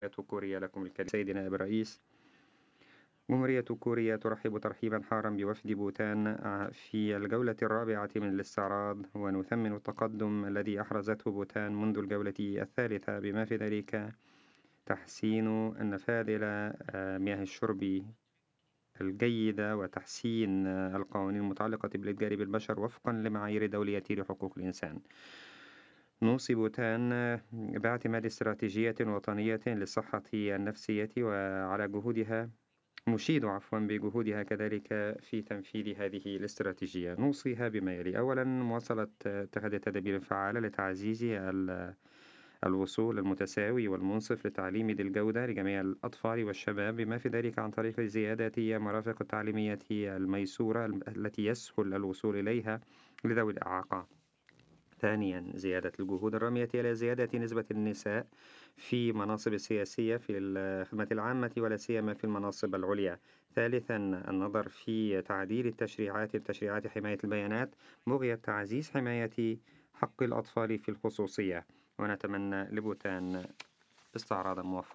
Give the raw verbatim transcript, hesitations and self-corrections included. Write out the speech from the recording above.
كوريا لكم الكلمة. سيدي نائب الرئيس، جمهورية كوريا ترحب ترحيبا حارا بوفد بوتان في الجولة الرابعة من الاستعراض، ونثمن التقدم الذي أحرزته بوتان منذ الجولة الثالثة، بما في ذلك تحسين النفاذ مياه الشرب الجيدة وتحسين القوانين المتعلقة بالإتجار بالبشر وفقا لمعايير دولية لحقوق الإنسان. نوصي بوتان باعتماد استراتيجية وطنية للصحة النفسية وعلى جهودها نشيد عفوا بجهودها كذلك في تنفيذ هذه الاستراتيجية. نوصيها بما يلي: أولا، مواصلة اتخاذ التدابير الفعالة لتعزيز الوصول المتساوي والمنصف للتعليم ذي الجودة لجميع الأطفال والشباب، بما في ذلك عن طريق زيادة المرافق التعليمية الميسورة التي يسهل الوصول إليها لذوي الإعاقة. ثانيا، زيادة الجهود الرامية إلى زيادة نسبة النساء في مناصب السياسية في الخدمة العامة ولا سيما في المناصب العليا. ثالثا، النظر في تعديل التشريعات التشريعات حماية البيانات بغية تعزيز حماية حق الأطفال في الخصوصية. ونتمنى لبوتان استعراضا موفقا.